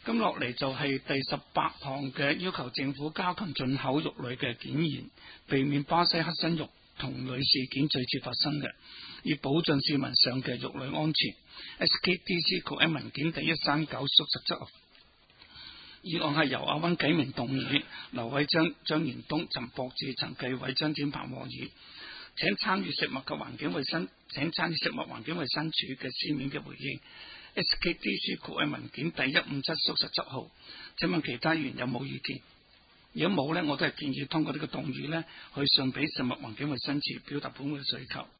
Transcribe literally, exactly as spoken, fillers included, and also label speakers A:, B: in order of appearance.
A: 咁落嚟就係第十八項嘅要求政府加強進口肉類嘅檢驗，避免巴西黑身肉同類事件再次發生嘅，以保障市民上嘅肉類安全。S K D C 局喺文件第一三九縮十七號，議案係由阿溫啟明動議，劉偉章、張元東、陳博志、陳繼偉、張展鵬和議，請參與食物及環境衛生，請參與食物環境衛生署嘅書面嘅回應。S K D C 局喺文件第一五七縮十七號，請問其他議員有冇意見？如果冇呢，我都係建議通過呢個動議呢，去信俾食物環境衛生署表達本會嘅需求。